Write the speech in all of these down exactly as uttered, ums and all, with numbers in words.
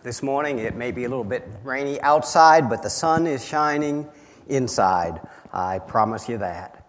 This morning it may be a little bit rainy outside, but the sun is shining inside. I promise you that.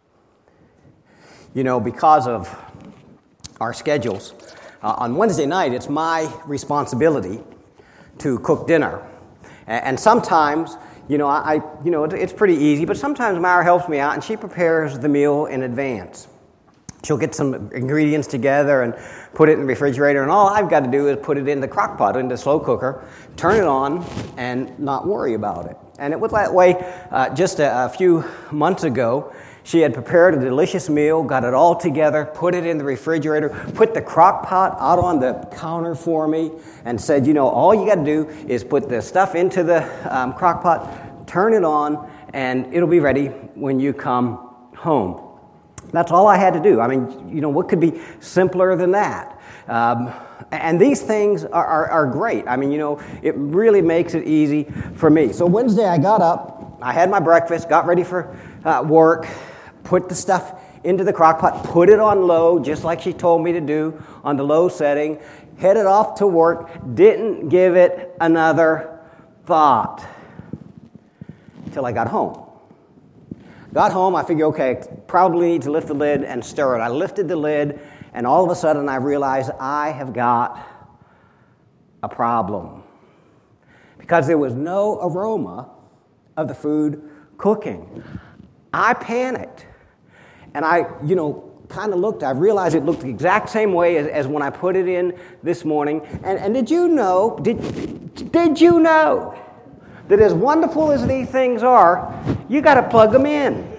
You know, because of our schedules, uh, on Wednesday night it's my responsibility to cook dinner. And, and sometimes, you know, I, you know, it's pretty easy, but sometimes Myra helps me out and she prepares the meal in advance. She'll get some ingredients together and put it in the refrigerator, and all I've got to do is put it in the crock pot, in the slow cooker, turn it on, and not worry about it. And it was that way uh, just a, a few months ago. She had prepared a delicious meal, got it all together, put it in the refrigerator, put the crock pot out on the counter for me, and said, you know, all you got to do is put the stuff into the um, crock pot, turn it on, and it'll be ready when you come home. That's all I had to do. I mean, you know, what could be simpler than that? Um, and these things are, are, are great. I mean, you know, it really makes it easy for me. So Wednesday I got up, I had my breakfast, got ready for uh, work, put the stuff into the crock pot, put it on low, just like she told me to do, on the low setting, headed off to work, didn't give it another thought until I got home. Got home, I figured, okay, probably need to lift the lid and stir it. I lifted the lid, and all of a sudden I realized I have got a problem. Because there was no aroma of the food cooking. I panicked. And I, you know, kind of looked, I realized it looked the exact same way as, as when I put it in this morning. And, and did you know, did, did you know that as wonderful as these things are, you got to plug them in.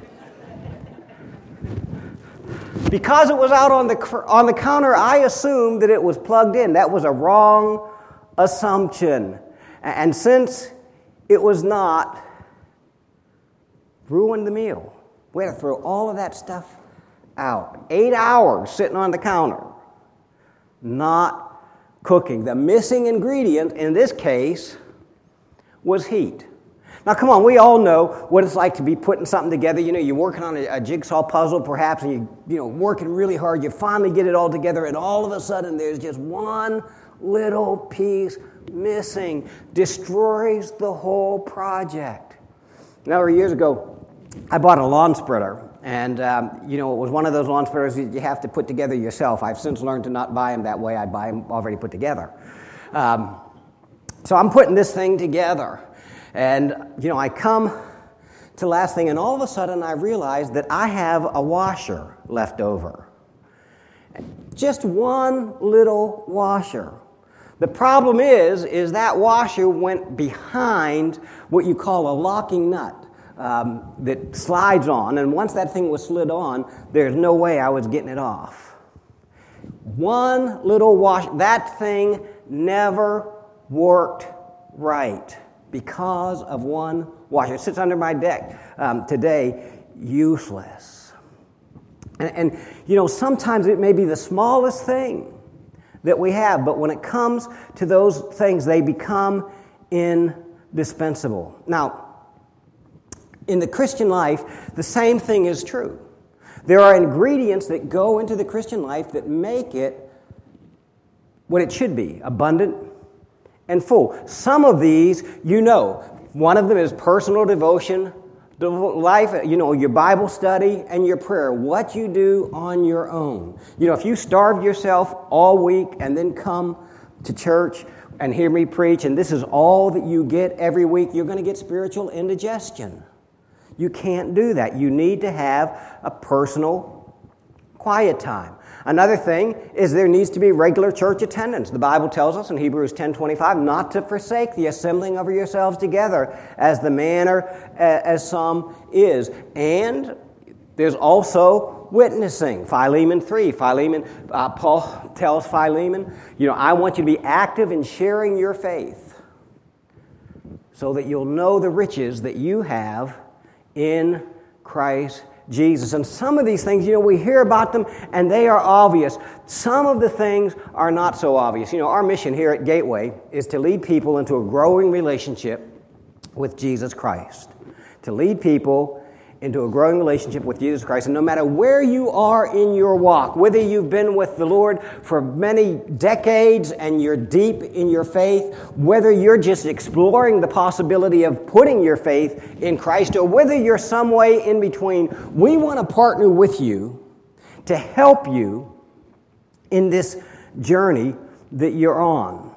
Because it was out on the on the counter, I assumed that it was plugged in. That was a wrong assumption. And since it was not, ruined the meal. We had to throw all of that stuff out. Eight hours sitting on the counter, not cooking. The missing ingredient in this case was heat. Now, come on, we all know what it's like to be putting something together. You know, you're working on a, a jigsaw puzzle, perhaps, and you, you know, working really hard. You finally get it all together, and all of a sudden, there's just one little piece missing. Destroys the whole project. A number of years ago, I bought a lawn spreader, and um, you know, it was one of those lawn spreaders that you have to put together yourself. I've since learned to not buy them that way. I buy them already put together. Um, So I'm putting this thing together, and, you know, I come to the last thing, and all of a sudden I realize that I have a washer left over. Just one little washer. The problem is, is that washer went behind what you call a locking nut um, that slides on, and once that thing was slid on, there's no way I was getting it off. One little wash, that thing never worked right because of one washer. It sits under my deck um, today, useless. And, and, you know, sometimes it may be the smallest thing that we have, but when it comes to those things, they become indispensable. Now, in the Christian life, the same thing is true. There are ingredients that go into the Christian life that make it what it should be, abundant and full. Some of these, you know, one of them is personal devotion, life, you know, your Bible study and your prayer, what you do on your own. You know, if you starve yourself all week and then come to church and hear me preach, and this is all that you get every week, you're going to get spiritual indigestion. You can't do that. You need to have a personal quiet time. Another thing is there needs to be regular church attendance. The Bible tells us in Hebrews ten twenty-five not to forsake the assembling of yourselves together as the manner as some is. And there's also witnessing. Philemon three. Philemon, uh, Paul tells Philemon, you know, I want you to be active in sharing your faith so that you'll know the riches that you have in Christ Jesus. And some of these things, you know, we hear about them and they are obvious. Some of the things are not so obvious. You know, our mission here at Gateway is to lead people into a growing relationship with Jesus Christ. To lead people into a growing relationship with Jesus Christ. And no matter where you are in your walk, whether you've been with the Lord for many decades and you're deep in your faith, whether you're just exploring the possibility of putting your faith in Christ, or whether you're some way in between, we want to partner with you to help you in this journey that you're on.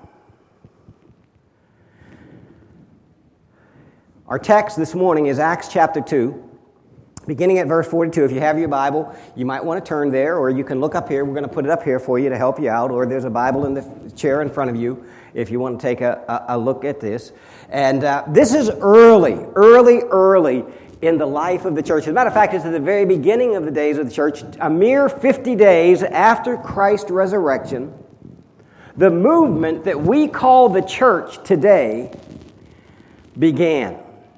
Our text this morning is Acts chapter two. Beginning at verse forty-two, if you have your Bible, you might want to turn there, or you can look up here. We're going to put it up here for you to help you out, or there's a Bible in the chair in front of you if you want to take a, a, a look at this. And uh, this is early, early, early in the life of the church. As a matter of fact, it's at the very beginning of the days of the church, a mere fifty days after Christ's resurrection. The movement that we call the church today began.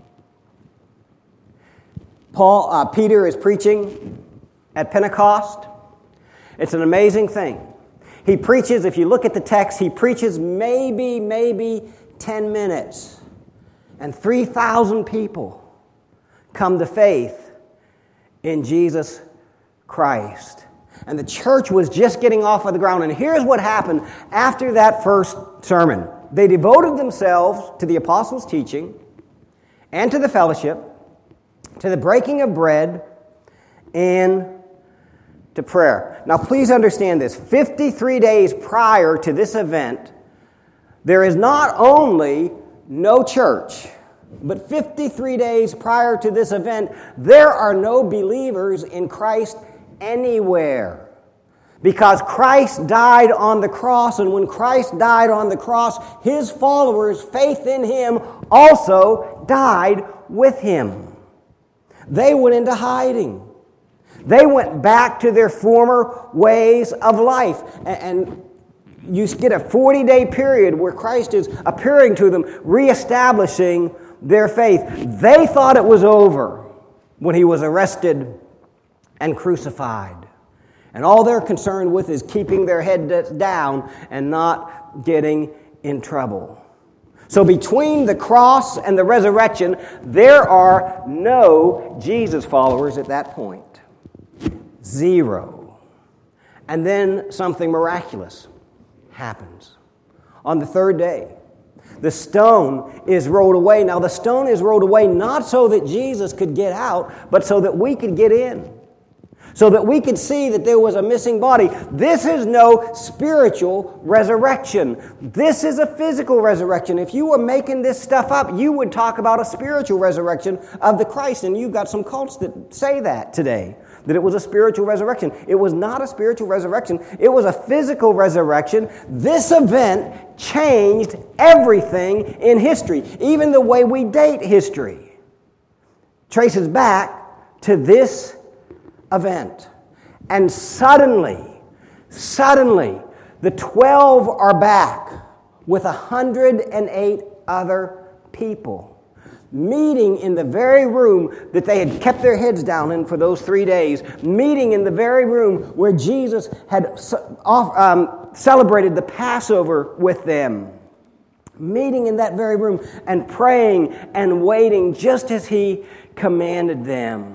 Paul, uh, Peter is preaching at Pentecost. It's an amazing thing. He preaches, if you look at the text, he preaches maybe, maybe ten minutes. And three thousand people come to faith in Jesus Christ. And the church was just getting off of the ground. And here's what happened after that first sermon. They devoted themselves to the apostles' teaching and to the fellowship, to the breaking of bread, and to prayer. Now, please understand this. fifty-three days prior to this event, there is not only no church, but fifty-three days prior to this event, there are no believers in Christ anywhere. Because Christ died on the cross, and when Christ died on the cross, his followers' faith in him also died with him. They went into hiding. They went back to their former ways of life. And you get a forty-day period where Christ is appearing to them, reestablishing their faith. They thought it was over when he was arrested and crucified. And all they're concerned with is keeping their head down and not getting in trouble. So between the cross and the resurrection, there are no Jesus followers at that point. Zero. And then something miraculous happens. On the third day, the stone is rolled away. Now, the stone is rolled away not so that Jesus could get out, but so that we could get in. So that we could see that there was a missing body. This is no spiritual resurrection. This is a physical resurrection. If you were making this stuff up, you would talk about a spiritual resurrection of the Christ. And you've got some cults that say that today, that it was a spiritual resurrection. It was not a spiritual resurrection. It was a physical resurrection. This event changed everything in history, even the way we date history. Traces back to this event. And suddenly, suddenly, the twelve are back with one hundred eight other people, meeting in the very room that they had kept their heads down in for those three days, meeting in the very room where Jesus had um, celebrated the Passover with them, meeting in that very room and praying and waiting just as he commanded them.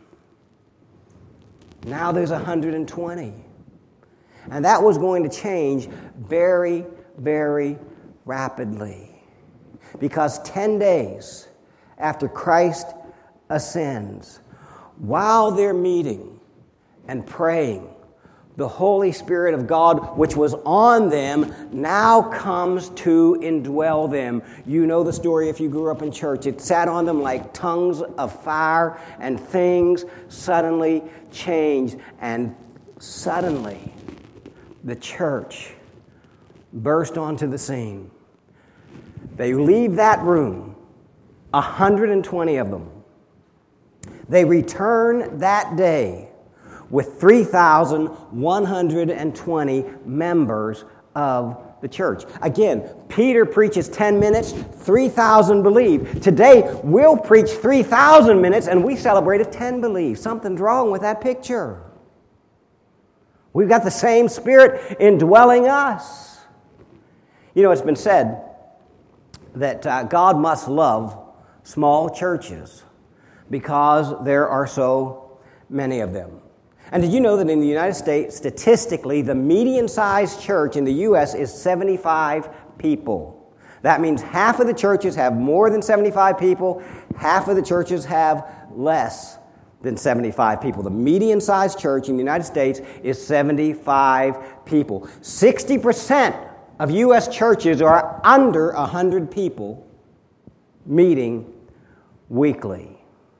Now there's one hundred twenty. And that was going to change very, very rapidly. Because ten days after Christ ascends, while they're meeting and praying, the Holy Spirit of God, which was on them, now comes to indwell them. You know the story if you grew up in church. It sat on them like tongues of fire, and things suddenly changed. And suddenly, the church burst onto the scene. They leave that room, one hundred twenty of them. They return that day with three thousand one hundred twenty members of the church. Again, Peter preaches ten minutes, three thousand believe. Today, we'll preach three thousand minutes, and we celebrate if ten believe. Something's wrong with that picture. We've got the same Spirit indwelling us. You know, it's been said that uh, God must love small churches because there are so many of them. And did you know that in the United States, statistically, the median-sized church in the U S is seventy-five people? That means half of the churches have more than seventy-five people, half of the churches have less than seventy-five people. The median-sized church in the United States is seventy-five people. sixty percent of U S churches are under one hundred people meeting weekly.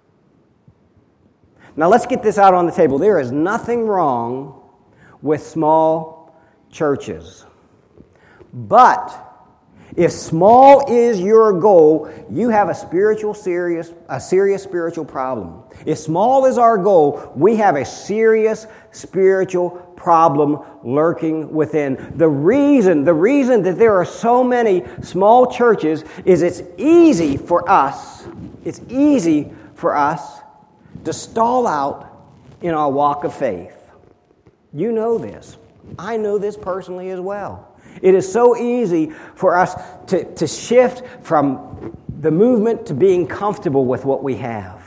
Now let's get this out on the table. There is nothing wrong with small churches. But if small is your goal, you have a spiritual serious a serious spiritual problem. If small is our goal, we have a serious spiritual problem lurking within. The reason, the reason that there are so many small churches is it's easy for us, it's easy for us to stall out in our walk of faith. You know this. I know this personally as well. It is so easy for us to, to shift from the movement to being comfortable with what we have.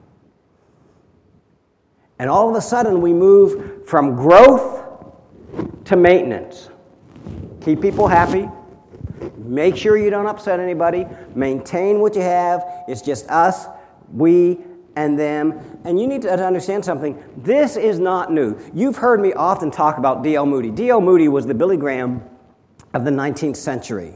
And all of a sudden we move from growth to maintenance. Keep people happy. Make sure you don't upset anybody. Maintain what you have. It's just us, we, and them. And you need to understand something. This is not new. You've heard me often talk about D L Moody. D L Moody was the Billy Graham of the nineteenth century,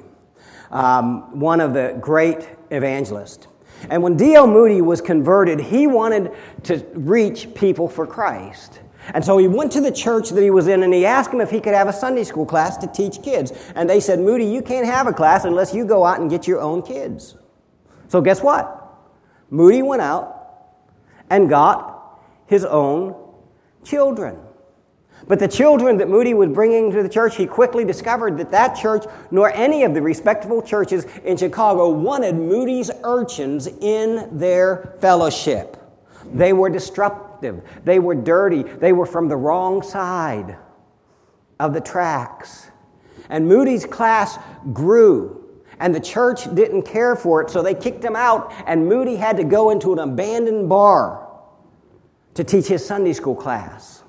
um, one of the great evangelists. And when D L Moody was converted, he wanted to reach people for Christ. And so he went to the church that he was in and he asked them if he could have a Sunday school class to teach kids. And they said, Moody, you can't have a class unless you go out and get your own kids. So guess what? Moody went out and got his own children. But the children that Moody was bringing to the church, he quickly discovered that that church, nor any of the respectable churches in Chicago, wanted Moody's urchins in their fellowship. They were destructive. They were dirty. They were from the wrong side of the tracks. And Moody's class grew. And the church didn't care for it, so they kicked him out, and Moody had to go into an abandoned bar to teach his Sunday school class.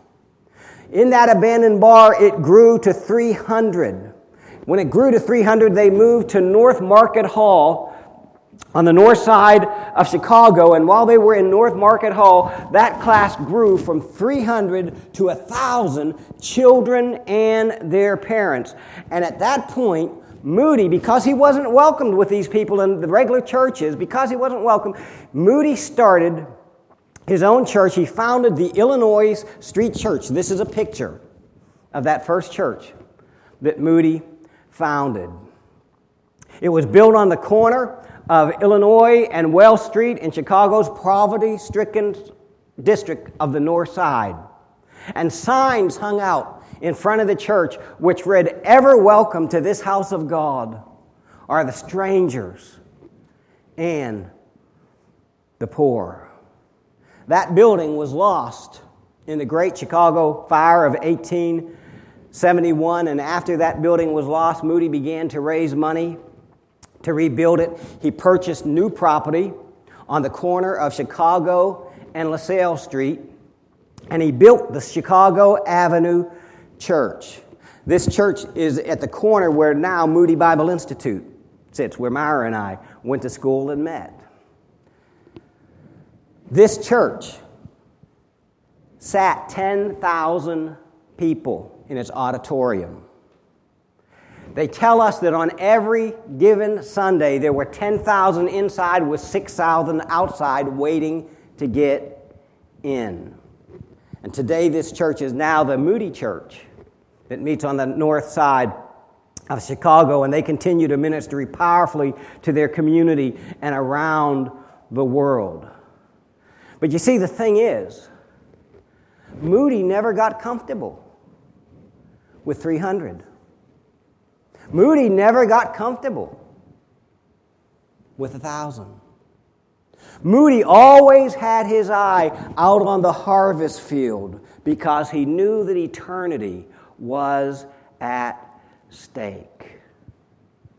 In that abandoned bar, it grew to three hundred. When it grew to three hundred, they moved to North Market Hall on the north side of Chicago, and while they were in North Market Hall, that class grew from three hundred to one thousand children and their parents. And at that point, Moody, because he wasn't welcomed with these people in the regular churches, because he wasn't welcome, Moody started his own church. He founded the Illinois Street Church. This is a picture of that first church that Moody founded. It was built on the corner of Illinois and Wells Street in Chicago's poverty-stricken district of the North Side. And signs hung out in front of the church which read, "Ever welcome to this house of God are the strangers and the poor." That building was lost in the Great Chicago Fire of eighteen seventy-one, and after that building was lost, Moody began to raise money to rebuild it. He purchased new property on the corner of Chicago and LaSalle Street, and he built the Chicago Avenue Church. This church is at the corner where now Moody Bible Institute sits, where Myra and I went to school and met. This church sat ten thousand people in its auditorium. They tell us that on every given Sunday there were ten thousand inside with six thousand outside waiting to get in. And today this church is now the Moody Church that meets on the north side of Chicago, and they continue to minister powerfully to their community and around the world. But you see, the thing is, Moody never got comfortable with three hundred. Moody never got comfortable with one thousand. Moody always had his eye out on the harvest field because he knew that eternity was at stake.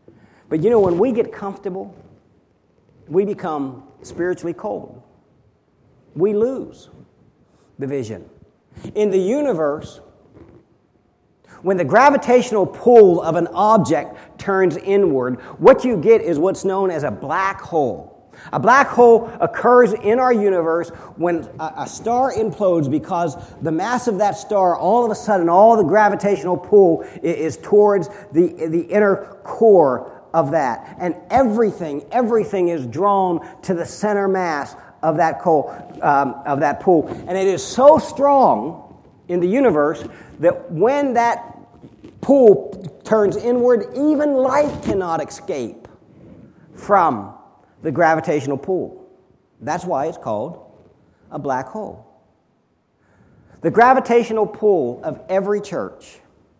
But you know, when we get comfortable, we become spiritually cold. we lose the vision. In the universe, when the gravitational pull of an object turns inward, what you get is what's known as a black hole. A black hole occurs in our universe when a, a star implodes because the mass of that star, all of a sudden, all the gravitational pull is, is towards the, the inner core of that. And everything, everything is drawn to the center mass of that coal, um, of that pool. And it is so strong in the universe that when that pool turns inward, even light cannot escape from the gravitational pull. That's why it's called a black hole. The gravitational pull of every church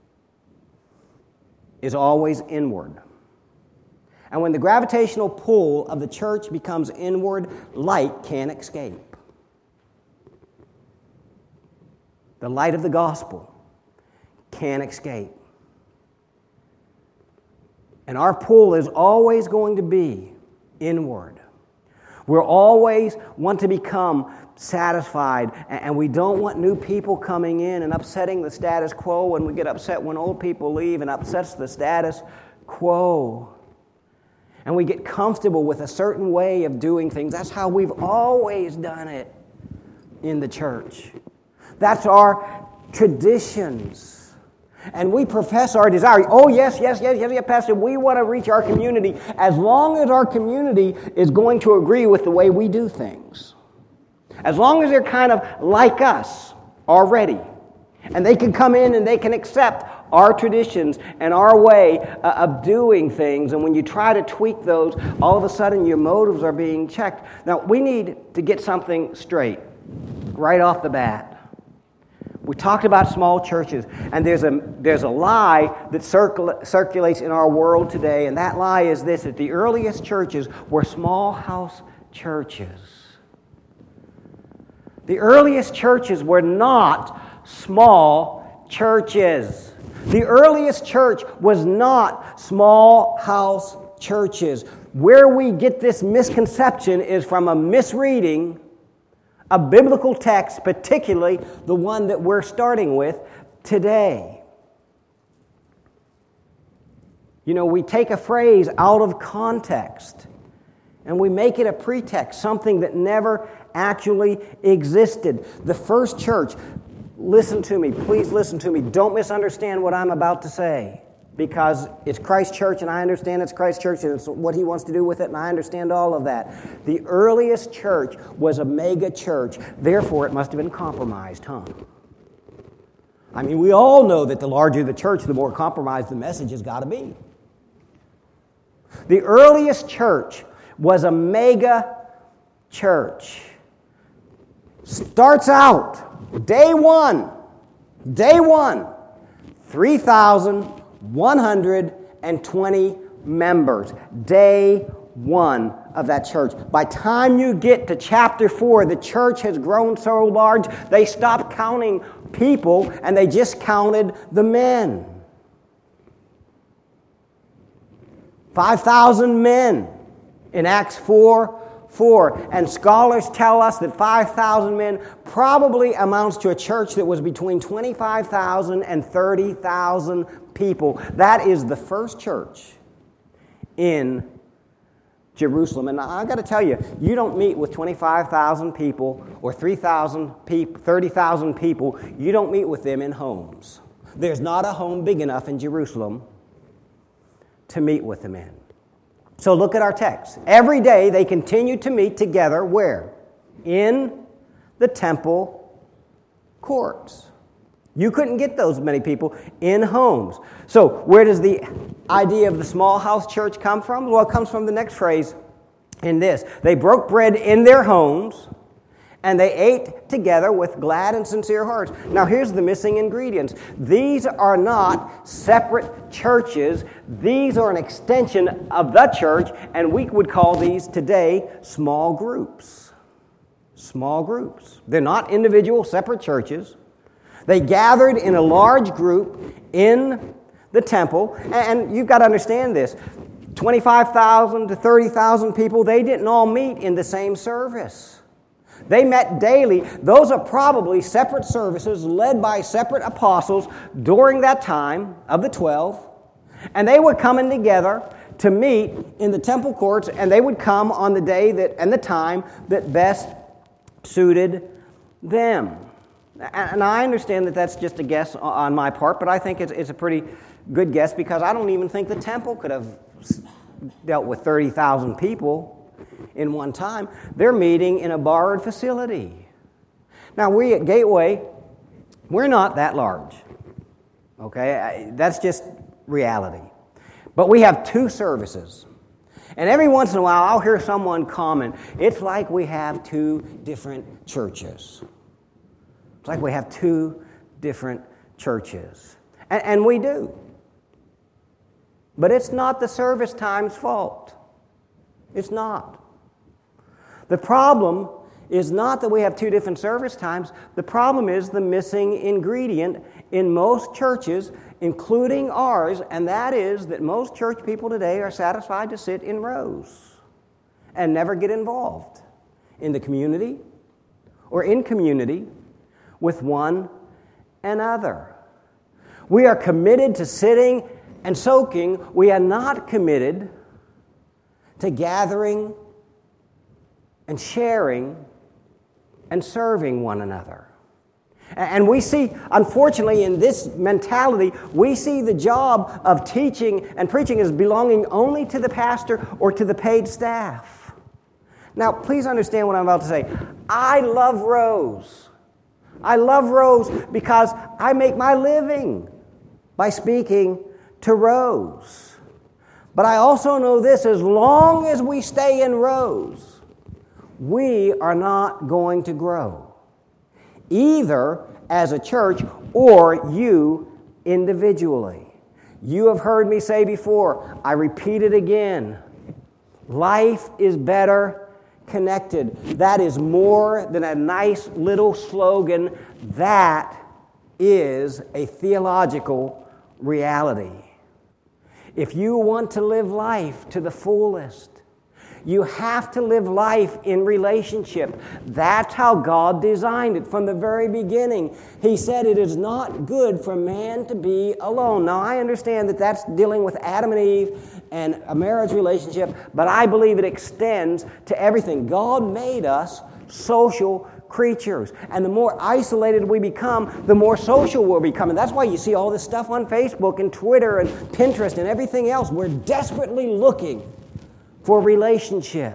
is always inward. And when the gravitational pull of the church becomes inward, light can't escape. The light of the gospel can't escape. And our pull is always going to be inward. We'll always want to become satisfied, and we don't want new people coming in and upsetting the status quo, and we get upset when old people leave and upsets the status quo. And we get comfortable with a certain way of doing things. That's how we've always done it in the church. That's our traditions. And we profess our desire. Oh, yes, yes, yes, yes, yes, Pastor, we want to reach our community as long as our community is going to agree with the way we do things. As long as they're kind of like us already. And they can come in and they can accept our traditions and our way uh, of doing things. And when you try to tweak those, all of a sudden your motives are being checked. Now, we need to get something straight right off the bat. We talked about small churches, and there's a there's a lie that circul- circulates in our world today, and that lie is this, that the earliest churches were small house churches. The earliest churches were not small churches. The earliest church was not small house churches. Where we get this misconception is from a misreading a biblical text, particularly the one that we're starting with today. You know, we take a phrase out of context and we make it a pretext, something that never actually existed. The first church, listen to me, please listen to me. Don't misunderstand what I'm about to say, because it's Christ Church, and I understand it's Christ Church, and it's what He wants to do with it, and I understand all of that. The earliest church was a mega church. Therefore, it must have been compromised, huh? I mean, we all know that the larger the church, the more compromised the message has got to be. The earliest church was a mega church. Starts out, day one, day one, three thousand one hundred twenty members. Day one of that church. By the time you get to chapter four, the church has grown so large, they stopped counting people and they just counted the men. five thousand men in Acts four four. And scholars tell us that five thousand men probably amounts to a church that was between twenty-five thousand and thirty thousand people. That is the first church in Jerusalem. And I've got to tell you, you don't meet with twenty-five thousand people or three thousand people, thirty thousand people. You don't meet with them in homes. There's not a home big enough in Jerusalem to meet with them in. So look at our text. Every day they continued to meet together where? In the temple courts. You couldn't get those many people in homes. So where does the idea of the small house church come from? Well, it comes from the next phrase in this. They broke bread in their homes, and they ate together with glad and sincere hearts. Now here's the missing ingredients. These are not separate churches. These are an extension of the church, and we would call these today small groups. Small groups. They're not individual separate churches. They gathered in a large group in the temple, and you've got to understand this. twenty-five thousand to thirty thousand people, they didn't all meet in the same service. They met daily. Those are probably separate services led by separate apostles during that time of the twelve. And they were coming together to meet in the temple courts, and they would come on the day that and the time that best suited them. And I understand that that's just a guess on my part, but I think it's, it's a pretty good guess because I don't even think the temple could have dealt with thirty thousand people in one time. They're meeting in a borrowed facility. Now, we at Gateway, we're not that large. Okay? That's just reality. But we have two services. And every once in a while, I'll hear someone comment, it's like we have two different churches. It's like we have two different churches. And, and we do. But it's not the service time's fault. It's not. The problem is not that we have two different service times. The problem is the missing ingredient in most churches, including ours, and that is that most church people today are satisfied to sit in rows and never get involved in the community or in community with one another. We are committed to sitting and soaking. We are not committed to gathering and sharing and serving one another. And we see, unfortunately, in this mentality, we see the job of teaching and preaching as belonging only to the pastor or to the paid staff. Now, please understand what I'm about to say. I love rows. I love rows because I make my living by speaking to rows. But I also know this, as long as we stay in rows, we are not going to grow, either as a church or you individually. You have heard me say before, I repeat it again, life is better connected. That is more than a nice little slogan. That is a theological reality. If you want to live life to the fullest, you have to live life in relationship. That's how God designed it from the very beginning. He said it is not good for man to be alone. Now, I understand that that's dealing with Adam and Eve and a marriage relationship, but I believe it extends to everything. God made us social creatures. And the more isolated we become, the more social we'll become. And that's why you see all this stuff on Facebook and Twitter and Pinterest and everything else. We're desperately looking for relationship.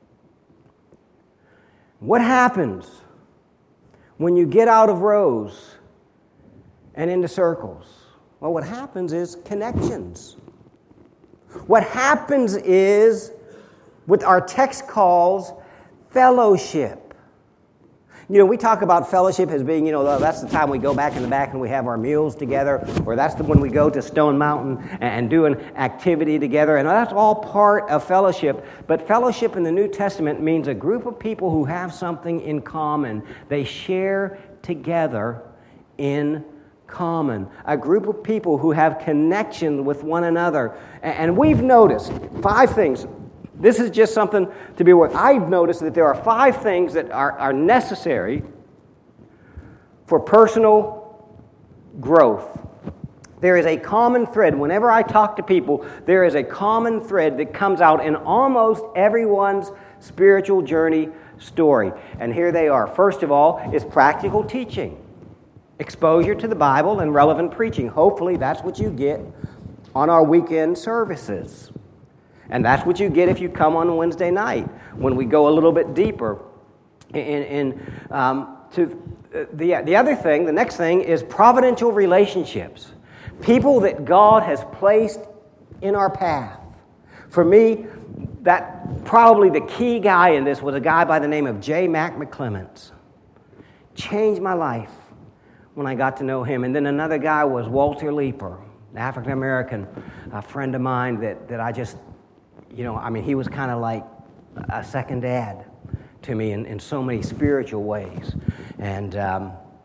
What happens when you get out of rows and into circles? Well, what happens is connections. What happens is, what our text calls fellowship. You know, we talk about fellowship as being, you know, that's the time we go back in the back and we have our meals together, or that's the when we go to Stone Mountain and do an activity together, and that's all part of fellowship. But fellowship in the New Testament means a group of people who have something in common. They share together in common. A group of people who have connection with one another. And we've noticed five things. This is just something to be aware of. I've noticed that there are five things that are, are necessary for personal growth. There is a common thread. Whenever I talk to people, there is a common thread that comes out in almost everyone's spiritual journey story. And here they are. First of all is practical teaching. Exposure to the Bible and relevant preaching. Hopefully that's what you get on our weekend services. And that's what you get if you come on Wednesday night, when we go a little bit deeper in, in um, to the the other thing. The next thing is providential relationships, people that God has placed in our path. For me, that probably the key guy in this was a guy by the name of J. Mac McClements. Changed my life when I got to know him. And then another guy was Walter Leeper, an African American, a friend of mine that that I just. You know, I mean, he was kind of like a second dad to me in, in so many spiritual ways. And um,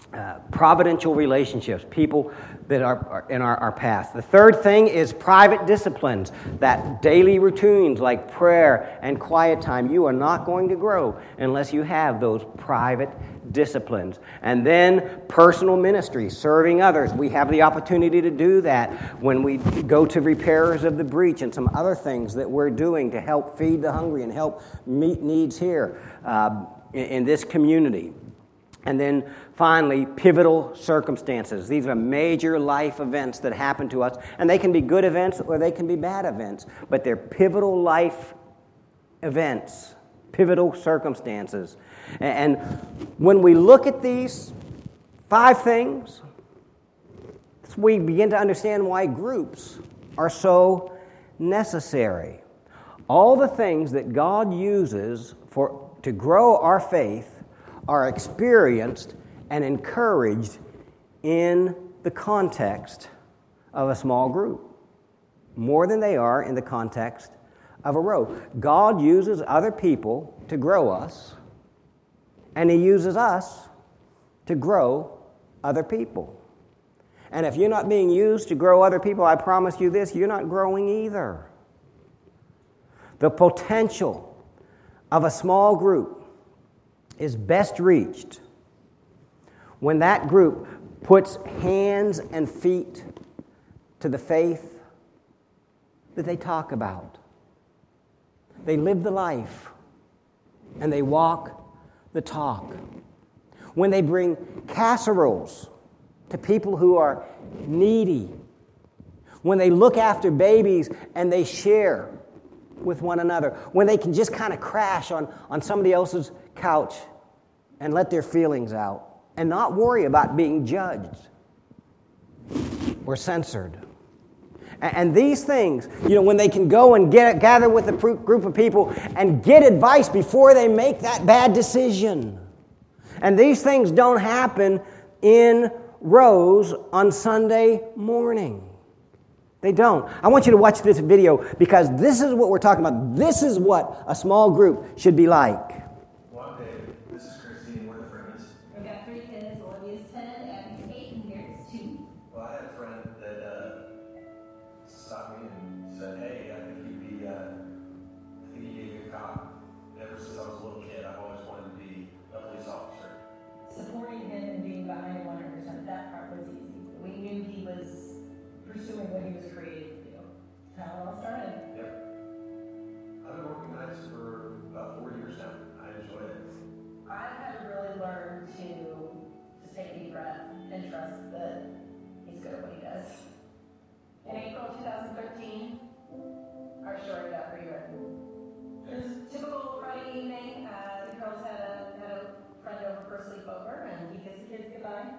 uh, providential relationships, people that are, are in our, our path. The third thing is private disciplines, that daily routines like prayer and quiet time. You are not going to grow unless you have those private disciplines. And then personal ministry, serving others. We have the opportunity to do that when we go to Repairers of the Breach and some other things that we're doing to help feed the hungry and help meet needs here uh, in, in this community. And then finally, pivotal circumstances. These are major life events that happen to us, and they can be good events or they can be bad events, but they're pivotal life events, pivotal circumstances. And when we look at these five things, we begin to understand why groups are so necessary. All the things that God uses for to grow our faith are experienced and encouraged in the context of a small group, more than they are in the context of a row. God uses other people to grow us, and He uses us to grow other people. And if you're not being used to grow other people, I promise you this, you're not growing either. The potential of a small group is best reached when that group puts hands and feet to the faith that they talk about. They live the life and they walk the talk. When they bring casseroles to people who are needy. When they look after babies and they share with one another. When they can just kind of crash on, on somebody else's couch and let their feelings out and not worry about being judged or censored. And, and these things, you know, when they can go and get gather with a group of people and get advice before they make that bad decision. And these things don't happen in rows on Sunday morning. They don't. I want you to watch this video because this is what we're talking about. This is what a small group should be like. One day, this is Christine, we're friends. I've got three kids. Olivia's ten, Abby's eight, and Garrett's two. Well, I had a friend that uh, stopped me and said, hey, I think you'd be, uh, I think you'd be a good cop. Ever since I was a little kid, I've always wanted to be a police officer. Supporting him and being behind him one hundred percent, that part was easy. We knew he was pursuing what he was created to do. That's how it all started. Yep. I've been working nights for about four years now. I enjoy it. I've had to really learn to just take a deep breath and trust that he's good at what he does. In April twenty thirteen, our story got rewritten. It was a typical Friday evening. Uh, the girls had a, had a friend over for a sleepover, and he kissed the kids goodbye.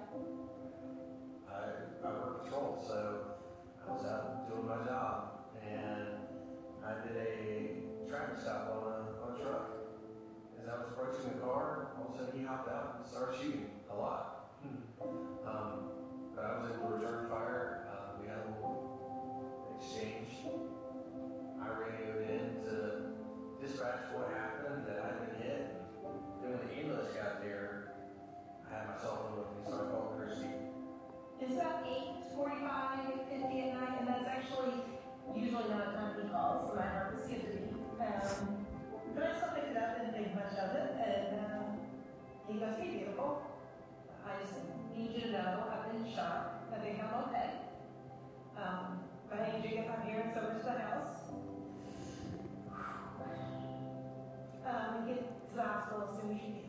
I, I work patrol, so I was out doing my job, and I did a traffic stop on a, on a truck. As I was approaching the car, all of a sudden he hopped out and started shooting a lot. um, but I was able to return fire. Uh, we had a little exchange. I radioed in to dispatch what happened, that I'd been hit. Then when the ambulance got there, I had my cell phone with me, so I called Christy. It's about eight forty-five, eight fifty at night, and that's actually usually not a time he calls. My heart was skipped a beat. Um, but I still picked it up and think much of it, and uh, he goes, "Hey, beautiful. I just need you to know I've been shot. I think I'm okay. Um, but I need you to get my parents over to the house. Um, get to the hospital as soon as you can."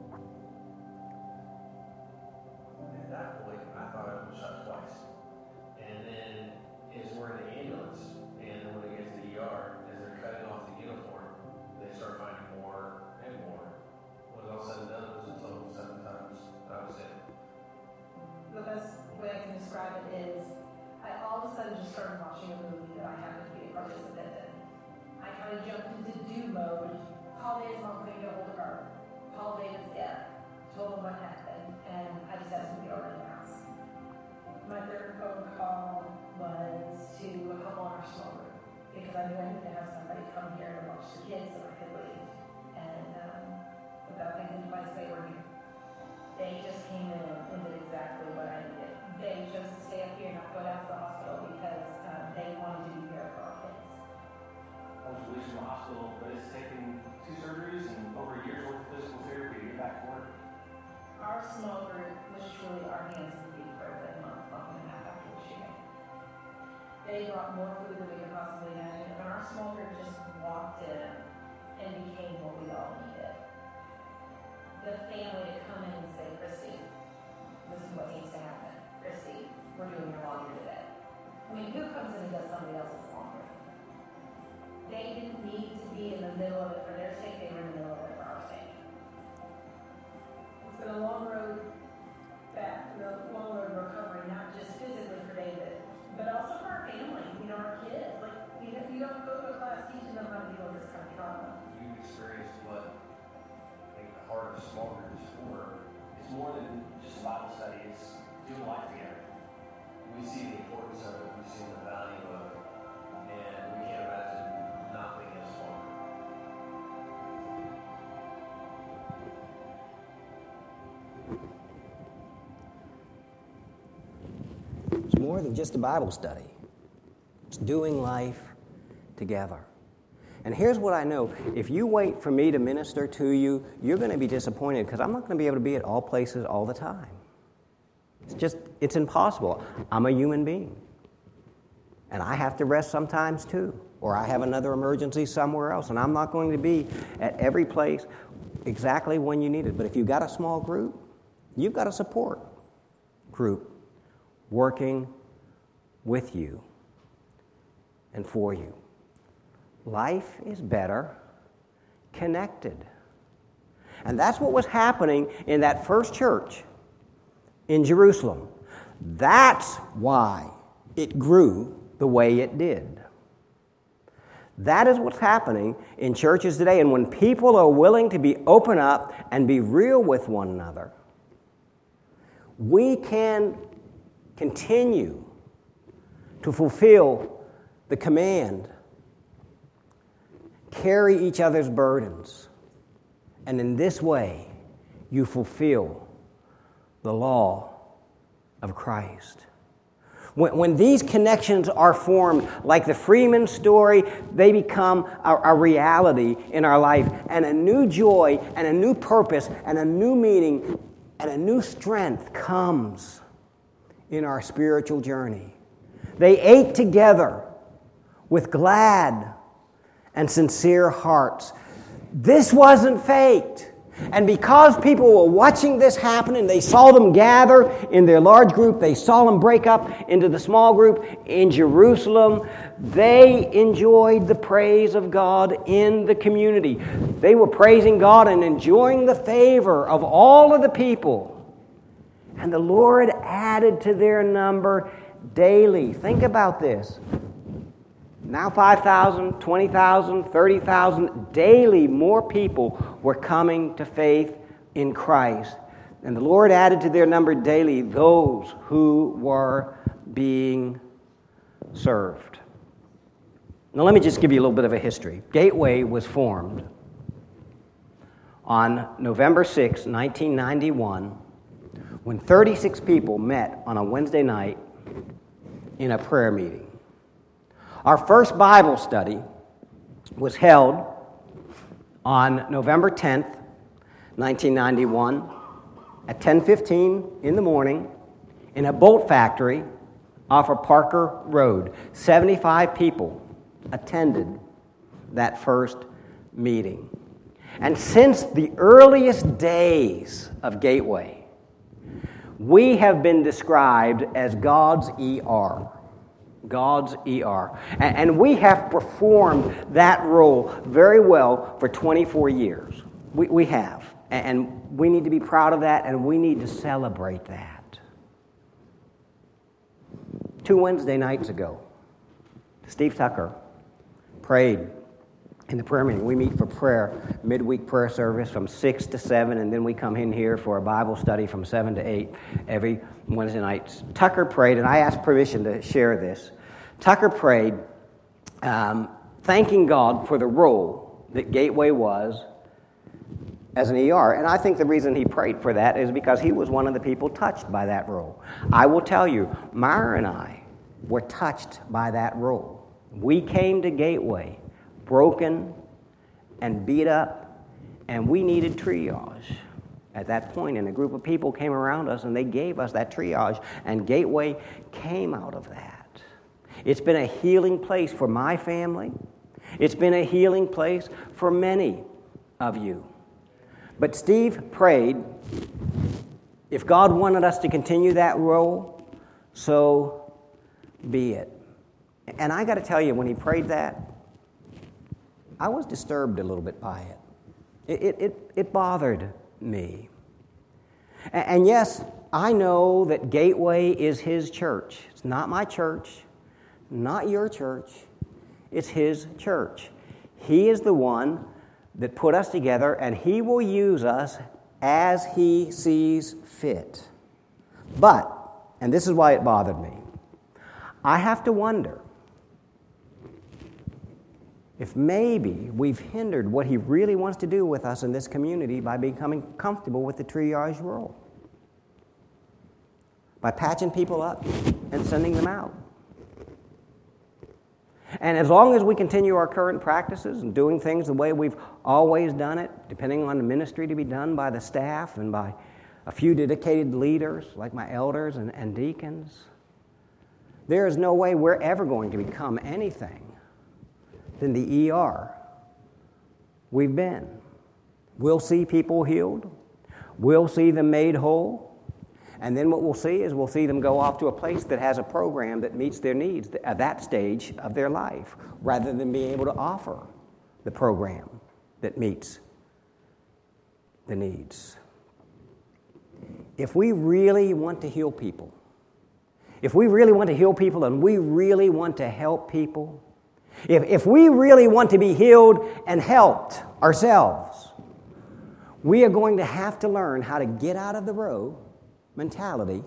At that point, I thought I was shot twice. And then as we're in the ambulance, and then when it gets to the E R, as they're cutting off the uniform, they start finding more and more. When it all said and done, it was a total of seven times that I was hit. The best way I can describe it is, I all of a sudden just started watching a movie that I happened to be a participant in. I kind of jumped into do mode. Call David's mom, couldn't get a hold of her. Call David's dad. Told him what happened, and I just asked him to get over to the house. My third phone call was to a couple on our small group, because I knew I needed to have somebody come here to watch the kids so I could leave. And um, without thinking twice, they were here. They just came in and did hospital, but it's taken two surgeries and over a year's worth of physical therapy to get back to work. Our small group was truly our hands and feet for a good month, month and a half after the shooting. They brought more food than we could possibly imagine, and our small group just walked in and became what we all needed. The family to come in and say, Christy, this is what needs to happen. Christy, we're doing your laundry today. I mean, who comes in and does somebody else's laundry? They didn't need to be in the middle of it for their sake, they were in the middle of it for our sake. It's been a long road back, a long road of recovery, not just physically for David, but also for our family, you know, our kids. Like, you know, you don't go to a class teaching them how to deal with this kind of trauma. You've experienced what I think the heart of small group is for. It's more than just a Bible study, it's doing life together. We see the importance of it, we see the value of it, and we can't imagine not being in a small group. It's more than just a Bible study. It's doing life together. And here's what I know. If you wait for me to minister to you, you're going to be disappointed because I'm not going to be able to be at all places all the time. It's just, it's impossible. I'm a human being. And I have to rest sometimes too. Or I have another emergency somewhere else. And I'm not going to be at every place exactly when you need it. But if you've got a small group, you've got a support group working with you and for you. Life is better connected. And that's what was happening in that first church in Jerusalem. That's why it grew the way it did. That is what's happening in churches today. And when people are willing to be open up and be real with one another, we can continue to fulfill the command, carry each other's burdens. And in this way, you fulfill the law of Christ. When, when these connections are formed, like the Freeman story, they become a, a reality in our life, and a new joy, and a new purpose, and a new meaning, and a new strength comes in our spiritual journey. They ate together with glad and sincere hearts. This wasn't faked. And because people were watching this happen and they saw them gather in their large group, they saw them break up into the small group in Jerusalem, they enjoyed the praise of God in the community. They were praising God and enjoying the favor of all of the people. And the Lord added to their number daily. Think about this. Now five thousand, twenty thousand, thirty thousand, daily more people were coming to faith in Christ. And the Lord added to their number daily those who were being served. Now let me just give you a little bit of a history. Gateway was formed on November sixth, nineteen ninety-one, when thirty-six people met on a Wednesday night in a prayer meeting. Our first Bible study was held on November tenth, nineteen ninety-one, at ten fifteen in the morning in a bolt factory off of Parker Road. seventy-five people attended that first meeting. And since the earliest days of Gateway, we have been described as God's E R. God's E R. And we have performed that role very well for twenty-four years. We, we have. And we need to be proud of that, and we need to celebrate that. Two Wednesday nights ago, Steve Tucker prayed in the prayer meeting. We meet for prayer, midweek prayer service from six to seven, and then we come in here for a Bible study from seven to eight every Wednesday night. Tucker prayed, and I asked permission to share this. Tucker prayed, um, thanking God for the role that Gateway was as an E R. And I think the reason he prayed for that is because he was one of the people touched by that role. I will tell you, Myra and I were touched by that role. We came to Gateway broken and beat up, and we needed triage. At that point, and a group of people came around us, and they gave us that triage, and Gateway came out of that. It's been a healing place for my family. It's been a healing place for many of you. But Steve prayed, if God wanted us to continue that role, so be it. And I got to tell you, when he prayed that, I was disturbed a little bit by it. It, it, it, it bothered me. And, and yes, I know that Gateway is his church. It's not my church, not your church. It's his church. He is the one that put us together, and he will use us as he sees fit. But, and this is why it bothered me, I have to wonder if maybe we've hindered what he really wants to do with us in this community by becoming comfortable with the triage role, by patching people up and sending them out. And as long as we continue our current practices and doing things the way we've always done it, depending on the ministry to be done by the staff and by a few dedicated leaders like my elders and, and deacons, there is no way we're ever going to become anything than the E R we've been. We'll see people healed. We'll see them made whole. And then what we'll see is we'll see them go off to a place that has a program that meets their needs at that stage of their life, rather than being able to offer the program that meets the needs. If we really want to heal people, if we really want to heal people and we really want to help people, if, if we really want to be healed and helped ourselves, we are going to have to learn how to get out of the row mentality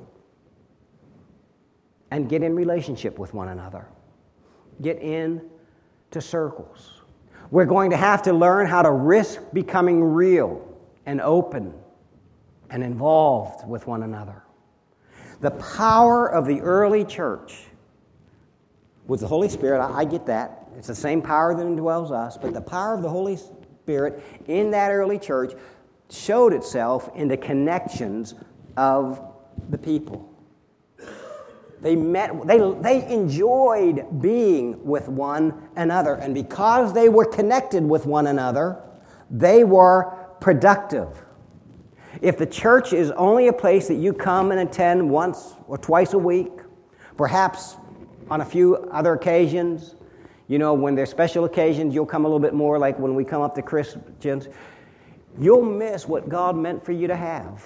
and get in relationship with one another. Get into circles. We're going to have to learn how to risk becoming real and open and involved with one another. The power of the early church with the Holy Spirit, I, I get that. It's the same power that indwells us, but the power of the Holy Spirit in that early church showed itself in the connections of the people. They met, they, they enjoyed being with one another, and because they were connected with one another, they were productive. If the church is only a place that you come and attend once or twice a week, perhaps on a few other occasions, you know, when there's special occasions, you'll come a little bit more, like when we come up to Christians, you'll miss what God meant for you to have.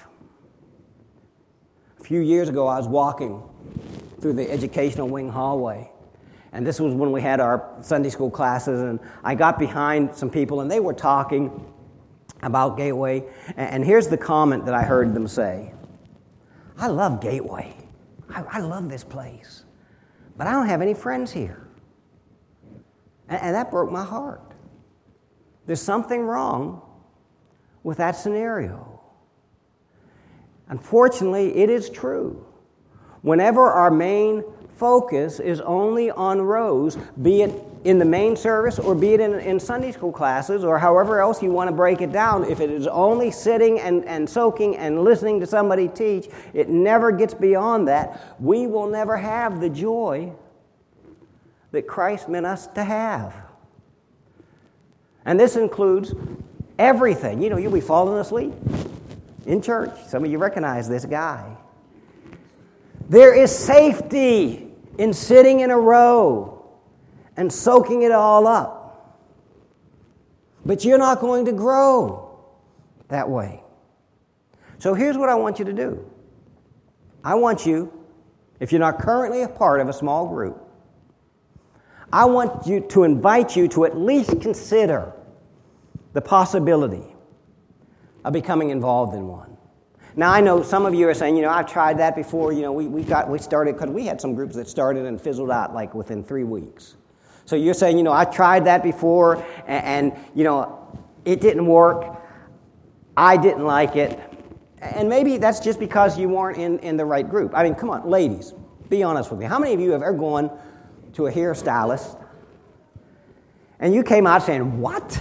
A few years ago, I was walking through the educational wing hallway, and this was when we had our Sunday school classes, and I got behind some people, and they were talking about Gateway, and here's the comment that I heard them say. I love Gateway. I, I love this place, but I don't have any friends here. And, and that broke my heart. There's something wrong with that scenario. Unfortunately, it is true. Whenever our main focus is only on rows, be it in the main service or be it in, in Sunday school classes or however else you want to break it down, if it is only sitting and, and soaking and listening to somebody teach, it never gets beyond that. We will never have the joy that Christ meant us to have. And this includes everything. You know, you'll be falling asleep in church. Some of you recognize this guy. There is safety in sitting in a row and soaking it all up. But you're not going to grow that way. So here's what I want you to do. I want you, if you're not currently a part of a small group, I want you to invite you to at least consider the possibility of becoming involved in one. Now, I know some of you are saying, you know, I've tried that before. You know, we, we got we started, because we had some groups that started and fizzled out like within three weeks. So you're saying, you know, I tried that before, and, and you know, it didn't work. I didn't like it. And maybe that's just because you weren't in, in the right group. I mean, come on, ladies, be honest with me. How many of you have ever gone to a hairstylist And you came out saying, what?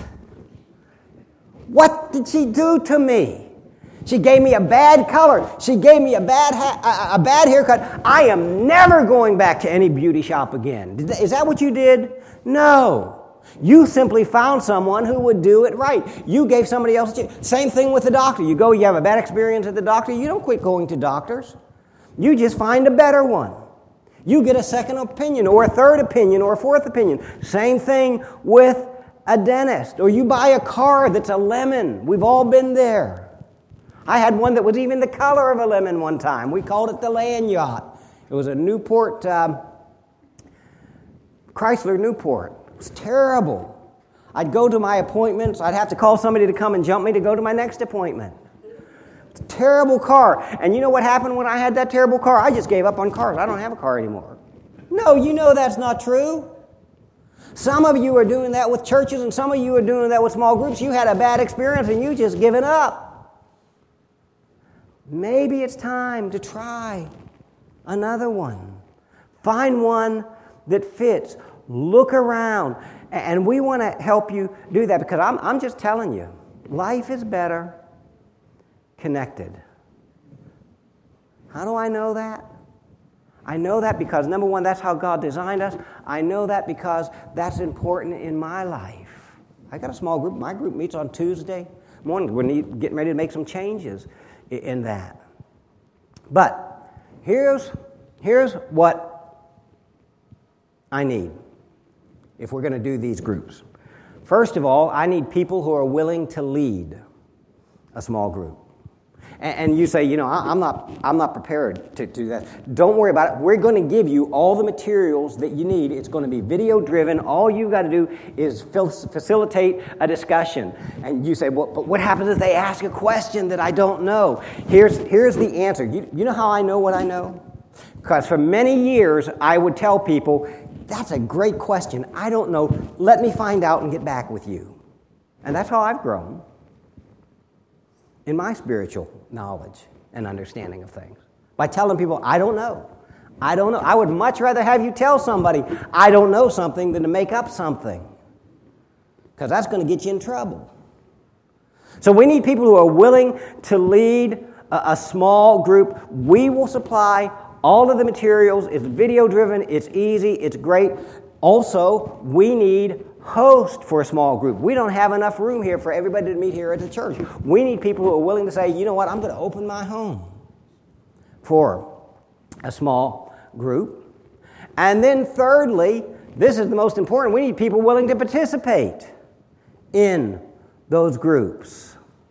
What did she do to me? She gave me a bad color. She gave me a bad ha- a, a bad haircut. I am never going back to any beauty shop again. Did that, is that what you did? No. You simply found someone who would do it right. You gave somebody else. Same thing with the doctor. You go, you have a bad experience at the doctor. You don't quit going to doctors. You just find a better one. You get a second opinion or a third opinion or a fourth opinion. Same thing with a dentist. Or you buy a car that's a lemon. We've all been there. I had one that was even the color of a lemon one time. We called it the Land Yacht. It was a Newport, um, Chrysler Newport. It was terrible. I'd go to my appointments. I'd have to call somebody to come and jump me to go to my next appointment. It's a terrible car. And you know what happened when I had that terrible car? I just gave up on cars. I don't have a car anymore. No, you know that's not true. Some of you are doing that with churches, and some of you are doing that with small groups. You had a bad experience, and you just given up. Maybe it's time to try another one. Find one that fits. Look around. And we want to help you do that because I'm, I'm just telling you, life is better connected. How do I know that? I know that because, number one, that's how God designed us. I know that because that's important in my life. I got a small group. My group meets on Tuesday morning. We're need, getting ready to make some changes in that. But here's, here's what I need if we're going to do these groups. First of all, I need people who are willing to lead a small group. And, and you say, you know, I, I'm not, I'm not prepared to do that. Don't worry about it. We're going to give you all the materials that you need. It's going to be video-driven. All you've got to do is fil- facilitate a discussion. And you say, well, but what happens if they ask a question that I don't know? Here's, here's the answer. You, you know how I know what I know? Because for many years, I would tell people, that's a great question. I don't know. Let me find out and get back with you. And that's how I've grown in my spiritual knowledge and understanding of things. By telling people, I don't know. I don't know. I would much rather have you tell somebody, I don't know something, than to make up something. Because that's going to get you in trouble. So we need people who are willing to lead a, a small group. We will supply all of the materials. It's video-driven. It's easy. It's great. Also, we need hosts for a small group. We don't have enough room here for everybody to meet here at the church. We need people who are willing to say, you know what, I'm going to open my home for a small group. And then thirdly, this is the most important, we need people willing to participate in those groups.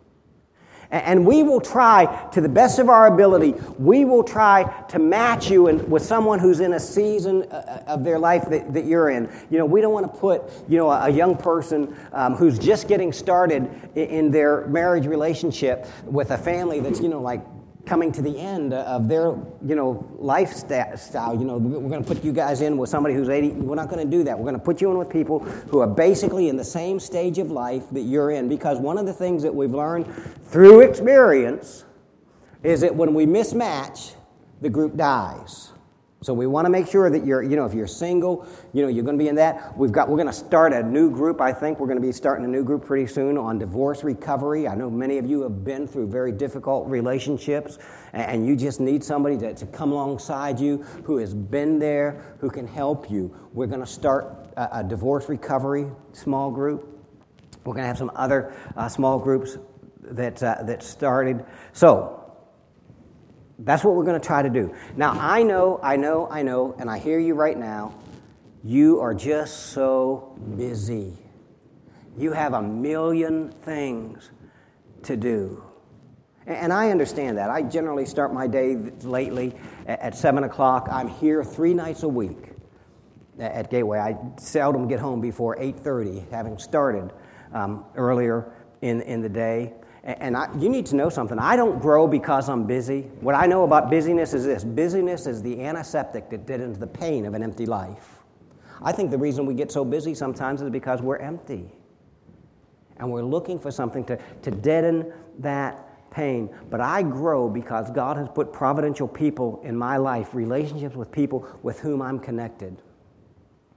And we will try, to the best of our ability, we will try to match you in, with someone who's in a season of their life that, that you're in. You know, we don't want to put, you know, a young person um, who's just getting started in, in their marriage relationship with a family that's, you know, like coming to the end of their, you know, lifestyle. You know, we're going to put you guys in with somebody who's eighty. We're not going to do that. We're going to put you in with people who are basically in the same stage of life that you're in. Because one of the things that we've learned through experience is that when we mismatch, the group dies. So we want to make sure that you're, you know, if you're single, you know, you're going to be in that. We've got, we're going to start a new group, I think. We're going to be starting a new group pretty soon on divorce recovery. I know many of you have been through very difficult relationships, and you just need somebody to, to come alongside you who has been there, who can help you. We're going to start a, a divorce recovery small group. We're going to have some other uh, small groups that uh, that started. So that's what we're going to try to do. Now, I know, I know, I know, and I hear you right now, you are just so busy. You have a million things to do. And I understand that. I generally start my day lately at seven o'clock. I'm here three nights a week at Gateway. I seldom get home before eight thirty, having started um, earlier in, in the day. And I, you need to know something. I don't grow because I'm busy. What I know about busyness is this. Busyness is the antiseptic that did into the pain of an empty life. I think the reason we get so busy sometimes is because we're empty. And we're looking for something to, to deaden that pain. But I grow because God has put providential people in my life, relationships with people with whom I'm connected.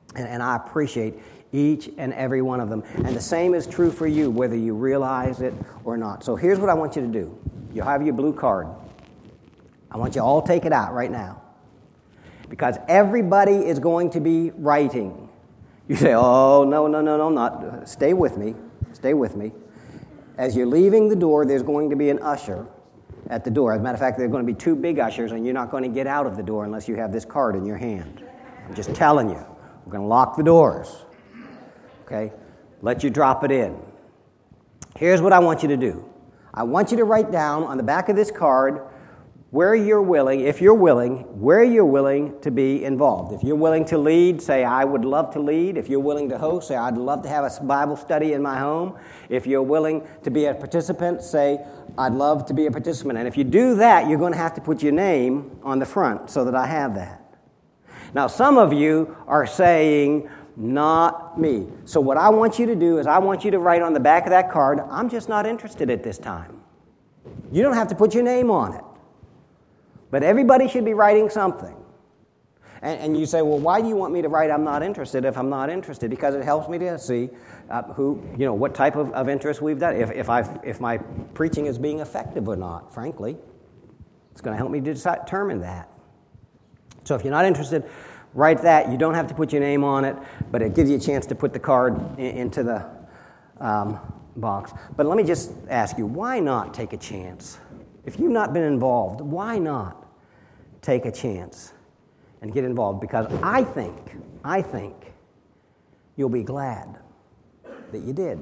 And, and I appreciate each and every one of them. And the same is true for you, whether you realize it or not. So here's what I want you to do. You'll have your blue card. I want you all to take it out right now. Because everybody is going to be writing. You say, oh, no, no, no, no, not. Stay with me. Stay with me. As you're leaving the door, there's going to be an usher at the door. As a matter of fact, there are going to be two big ushers, and you're not going to get out of the door unless you have this card in your hand. I'm just telling you. We're going to lock the doors. Okay? Let you drop it in. Here's what I want you to do. I want you to write down on the back of this card where you're willing, if you're willing, where you're willing to be involved. If you're willing to lead, say, I would love to lead. If you're willing to host, say, I'd love to have a Bible study in my home. If you're willing to be a participant, say, I'd love to be a participant. And if you do that, you're going to have to put your name on the front so that I have that. Now, some of you are saying, not me. So what I want you to do is I want you to write on the back of that card, I'm just not interested at this time. You don't have to put your name on it. But everybody should be writing something. And, and you say, well, why do you want me to write I'm not interested if I'm not interested? Because it helps me to see uh, who, you know, what type of, of interest we've done. If, if, I, if my preaching is being effective or not, frankly. It's going to help me to decide, determine that. So if you're not interested, write that. You don't have to put your name on it, but it gives you a chance to put the card in, into the um, box. But let me just ask you, why not take a chance? If you've not been involved, why not take a chance and get involved? Because I think, I think you'll be glad that you did.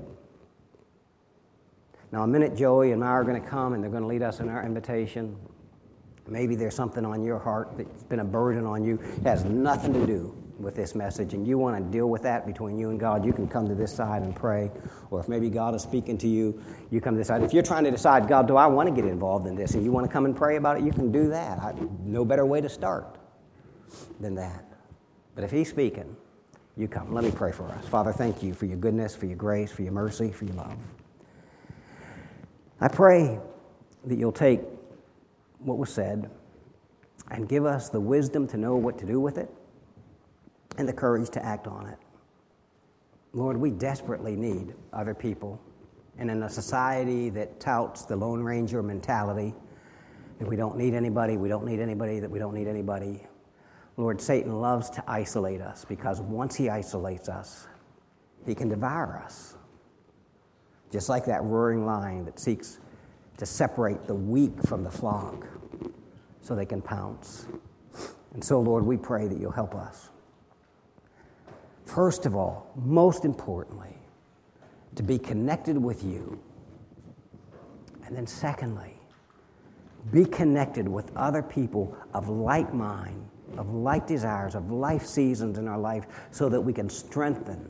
Now, a minute, Joey and I are going to come, and they're going to lead us in our invitation. Maybe there's something on your heart that's been a burden on you. It has nothing to do with this message, and you want to deal with that between you and God. You can come to this side and pray. Or if maybe God is speaking to you, you come to this side. If you're trying to decide, God, do I want to get involved in this, and you want to come and pray about it, you can do that. I, no better way to start than that. But if He's speaking, you come. Let me pray for us. Father, thank you for your goodness, for your grace, for your mercy, for your love. I pray that you'll take what was said and give us the wisdom to know what to do with it and the courage to act on it. Lord, we desperately need other people. And in a society that touts the Lone Ranger mentality, that we don't need anybody, we don't need anybody, that we don't need anybody, Lord, Satan loves to isolate us, because once he isolates us, he can devour us. Just like that roaring lion that seeks to separate the weak from the flock so they can pounce. And so, Lord, we pray that you'll help us. First of all, most importantly, to be connected with you. And then secondly, be connected with other people of like mind, of like desires, of life seasons in our life, so that we can strengthen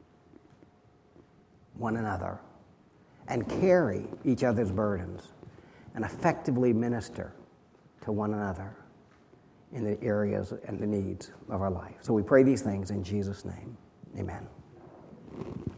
one another and carry each other's burdens and effectively minister to one another in the areas and the needs of our life. So we pray these things in Jesus' name. Amen.